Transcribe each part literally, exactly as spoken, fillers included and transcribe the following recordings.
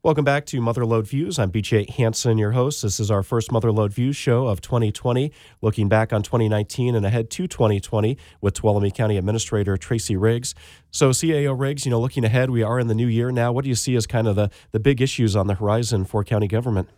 Welcome back to Motherlode Views. I'm B J Hansen, your host. This is our first Motherlode Views show of twenty twenty, looking back on twenty nineteen and ahead to twenty twenty with Tuolumne County Administrator Tracy Riggs. So C A O Riggs, you know, looking ahead, we are in the new year now. What do you see as kind of the, the big issues on the horizon for county government?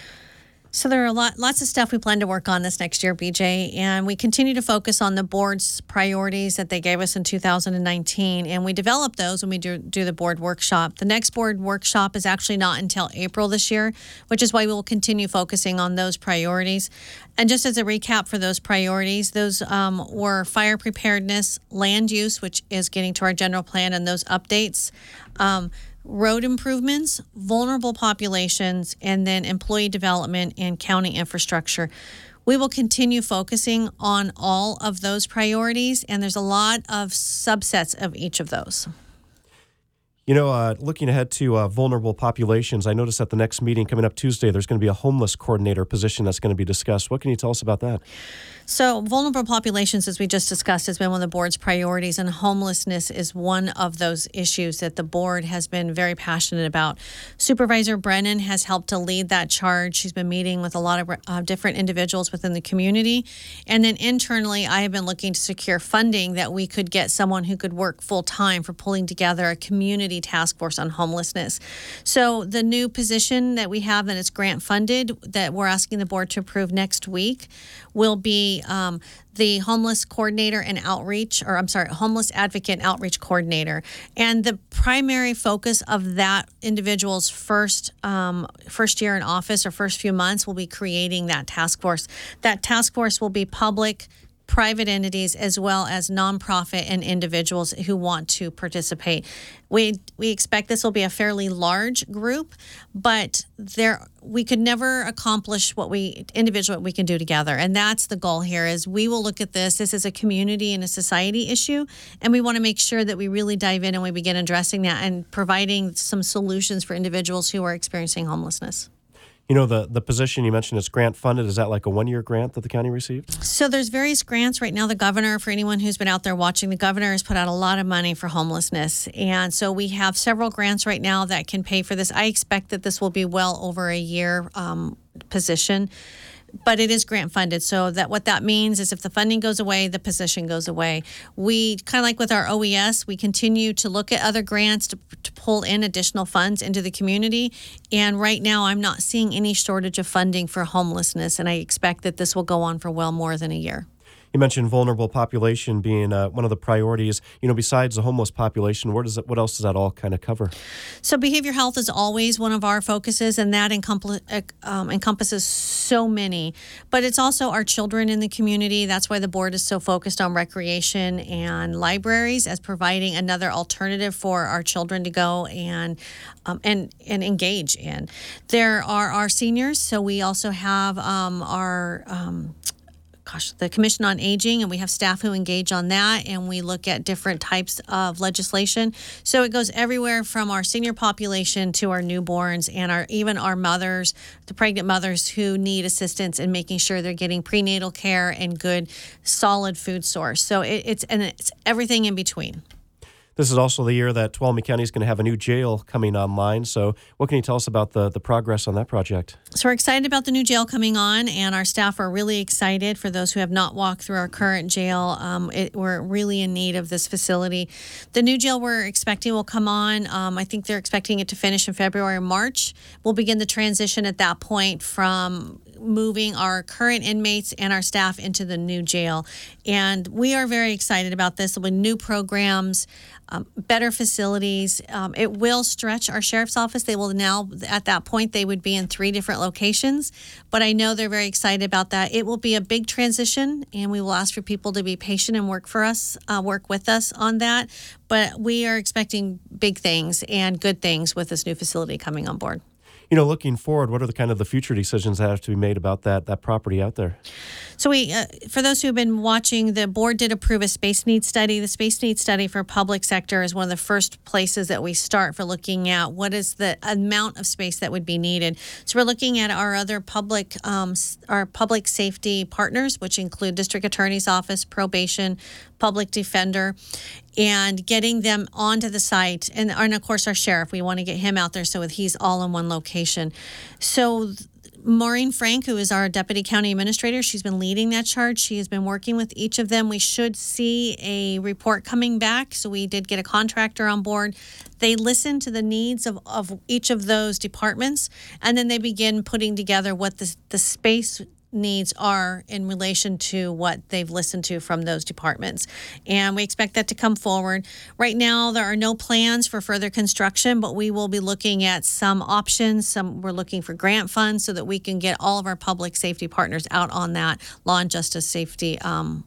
So there are a lot, lots of stuff we plan to work on this next year, B J, and we continue to focus on the board's priorities that they gave us in two thousand nineteen, and we develop those when we do, do the board workshop. The next board workshop is actually not until April this year, which is why we will continue focusing on those priorities. And just as a recap for those priorities, those um, were fire preparedness, land use, which is getting to our general plan and those updates, um, road improvements, vulnerable populations, and then employee development and county infrastructure. We will continue focusing on all of those priorities, and there's a lot of subsets of each of those. You know, uh, looking ahead to uh, vulnerable populations, I noticed at the next meeting coming up Tuesday, there's going to be a homeless coordinator position that's going to be discussed. What can you tell us about that? So vulnerable populations, as we just discussed, has been one of the board's priorities, and homelessness is one of those issues that the board has been very passionate about. Supervisor Brennan has helped to lead that charge. She's been meeting with a lot of uh, different individuals within the community. And then internally, I have been looking to secure funding that we could get someone who could work full-time for pulling together a community task force on homelessness. So the new position that we have, and it's grant funded, that we're asking the board to approve next week, will be um, the homeless coordinator and outreach, or I'm sorry, homeless advocate and outreach coordinator. And the primary focus of that individual's first um, first year in office or first few months will be creating that task force. That task force will be public, private entities, as well as nonprofit and individuals who want to participate. We we expect this will be a fairly large group, but there we could never accomplish what we individually what we can do together. And that's the goal here, is we will look at this. This is a community and a society issue, and we want to make sure that we really dive in and we begin addressing that and providing some solutions for individuals who are experiencing homelessness. You know, the, the position you mentioned is grant funded. Is that like a one-year grant that the county received? So there's various grants. Right now, the governor, for anyone who's been out there watching, the governor has put out a lot of money for homelessness. And so we have several grants right now that can pay for this. I expect that this will be well over a year um, position. But it is grant funded, so that what that means is if the funding goes away, the position goes away. We kind of like with our O E S, we continue to look at other grants to, to pull in additional funds into the community. And right now, I'm not seeing any shortage of funding for homelessness, and I expect that this will go on for well more than a year. You mentioned vulnerable population being uh, one of the priorities. You know, besides the homeless population, where does it, what else does that all kind of cover? So behavior health is always one of our focuses, and that encompass, um, encompasses so many. But it's also our children in the community. That's why the board is so focused on recreation and libraries as providing another alternative for our children to go and um, and and engage in. There are our seniors, so we also have um, our um, Gosh, the Commission on Aging, and we have staff who engage on that, and we look at different types of legislation. So it goes everywhere from our senior population to our newborns and our even our mothers, the pregnant mothers who need assistance in making sure they're getting prenatal care and good, solid food source. So it, it's and it's everything in between. This is also the year that Tuolumne County is going to have a new jail coming online. So what can you tell us about the, the progress on that project? So we're excited about the new jail coming on, and our staff are really excited. For those who have not walked through our current jail, um, it, we're really in need of this facility. The new jail we're expecting will come on. Um, I think they're expecting it to finish in February or March. We'll begin the transition at that point from moving our current inmates and our staff into the new jail. And we are very excited about this. There'll be new programs, um, better facilities. Um, it will stretch our sheriff's office. They will now, at that point, they would be in three different locations. But I know they're very excited about that. It will be a big transition, and we will ask for people to be patient and work for us, uh, work with us on that. But we are expecting big things and good things with this new facility coming on board. You know, looking forward, what are the kind of the future decisions that have to be made about that that property out there? So we, uh, for those who have been watching, the board did approve a space needs study. The space needs study for public sector is one of the first places that we start for looking at what is the amount of space that would be needed. So we're looking at our other public, um, our public safety partners, which include District Attorney's Office, probation, public defender. and getting them onto the site. And, and of course, our sheriff, we want to get him out there so he's all in one location. So Maureen Frank, who is our Deputy County Administrator, she's been leading that charge. She has been working with each of them. We should see a report coming back. So we did get a contractor on board. They listen to the needs of, of each of those departments, and then they begin putting together what the, the space needs are in relation to what they've listened to from those departments. And we expect that to come forward. Right now, there are no plans for further construction, but we will be looking at some options. Some we're looking for grant funds so that we can get all of our public safety partners out on that law and justice safety um,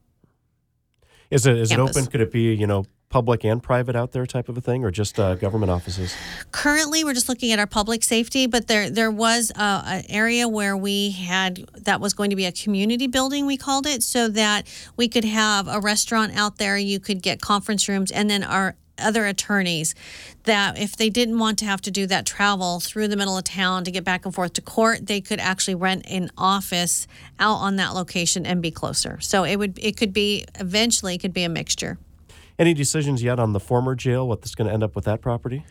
Is it is campus. it open? Could it be, you know, public and private out there type of a thing, or just uh, government offices? Currently, we're just looking at our public safety, but there there was a, an area where we had that was going to be a community building, we called it, so that we could have a restaurant out there. You could get conference rooms, and then our other attorneys that if they didn't want to have to do that travel through the middle of town to get back and forth to court, they could actually rent an office out on that location and be closer. So it would it could be eventually it could be a mixture. Any decisions yet on the former jail, what's going to end up with that property?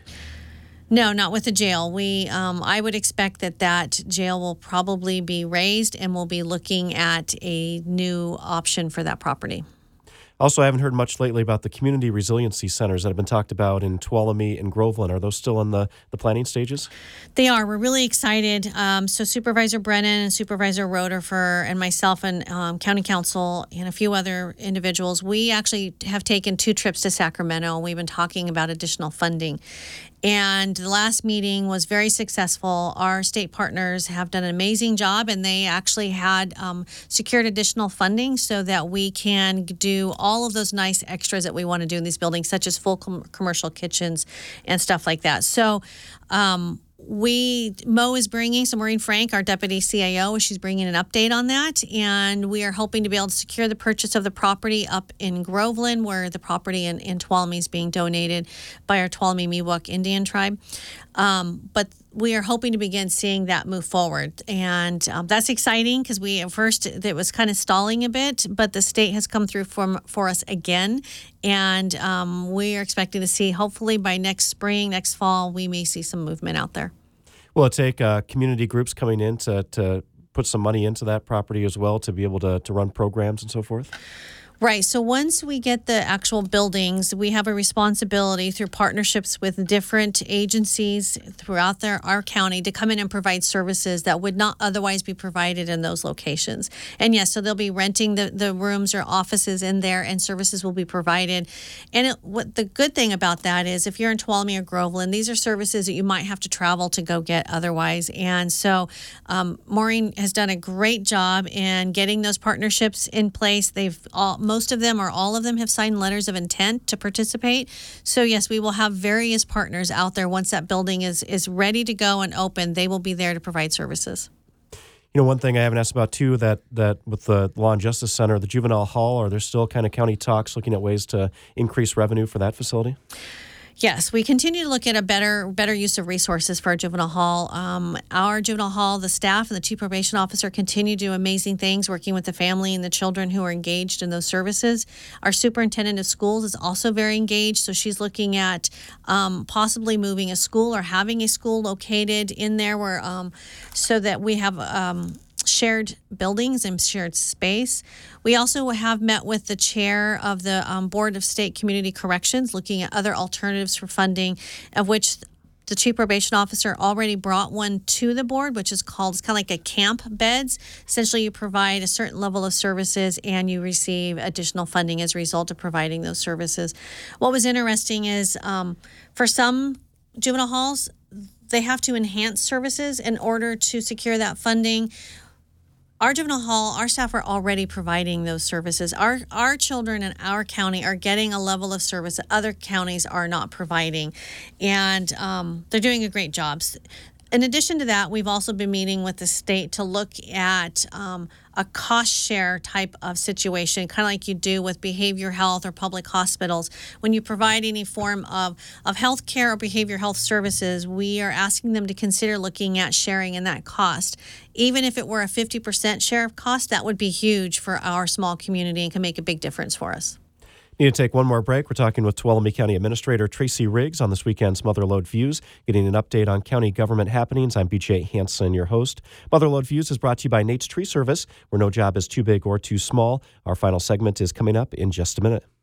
No, not with the jail. We, um, I would expect that that jail will probably be raised, and we'll be looking at a new option for that property. Also, I haven't heard much lately about the community resiliency centers that have been talked about in Tuolumne and Groveland. Are those still in the, the planning stages? They are. We're really excited. Um, so Supervisor Brennan and Supervisor Roderfer and myself and um, County Council and a few other individuals, we actually have taken two trips to Sacramento, and we've been talking about additional funding. And the last meeting was very successful. Our state partners have done an amazing job, and they actually had um, secured additional funding so that we can do all of those nice extras that we want to do in these buildings, such as full com- commercial kitchens and stuff like that. So um, we, Mo is bringing, so Maureen Frank, our Deputy C A O, she's bringing an update on that. And we are hoping to be able to secure the purchase of the property up in Groveland, where the property in, in Tuolumne is being donated by our Tuolumne Miwok Indian tribe. Um, but we are hoping to begin seeing that move forward. And um, that's exciting because we, at first, it was kind of stalling a bit, but the state has come through for, for us again. And um, we are expecting to see, hopefully by next spring, next fall, we may see some movement out there. Will it take uh, community groups coming in to, to put some money into that property as well to be able to, to run programs and so forth? Right. So once we get the actual buildings, we have a responsibility through partnerships with different agencies throughout their, our county to come in and provide services that would not otherwise be provided in those locations. And yes, so they'll be renting the, the rooms or offices in there, and services will be provided. And it, what the good thing about that is, if you're in Tuolumne or Groveland, these are services that you might have to travel to go get otherwise. And so um, Maureen has done a great job in getting those partnerships in place. They've all Most of them or all of them have signed letters of intent to participate. So yes, we will have various partners out there. Once that building is is ready to go and open, they will be there to provide services. You know, one thing I haven't asked about too, that that with the Law and Justice Center, the juvenile hall, are there still kind of county talks looking at ways to increase revenue for that facility? Yes, we continue to look at a better better use of resources for our juvenile hall. Um, our juvenile hall, the staff and the chief probation officer continue to do amazing things working with the family and the children who are engaged in those services. Our superintendent of schools is also very engaged, so she's looking at um, possibly moving a school or having a school located in there where um, so that we have um, shared buildings and shared space. We also have met with the chair of the um, Board of State Community Corrections, looking at other alternatives for funding, of which the chief probation officer already brought one to the board, which is called, it's kind of like a camp beds. Essentially, you provide a certain level of services and you receive additional funding as a result of providing those services. What was interesting is um, for some juvenile halls, they have to enhance services in order to secure that funding. Our juvenile hall, our staff are already providing those services. Our our children in our county are getting a level of service that other counties are not providing, and um, they're doing a great job. In addition to that, we've also been meeting with the state to look at um, a cost share type of situation, kind of like you do with behavior health or public hospitals. When you provide any form of, of health care or behavior health services, we are asking them to consider looking at sharing in that cost. Even if it were a fifty percent share of cost, that would be huge for our small community and can make a big difference for us. Need to take one more break. We're talking with Tuolumne County Administrator Tracy Riggs on this weekend's Motherlode Views, getting an update on county government happenings. I'm B J Hansen, your host. Motherlode Views is brought to you by Nate's Tree Service, where no job is too big or too small. Our final segment is coming up in just a minute.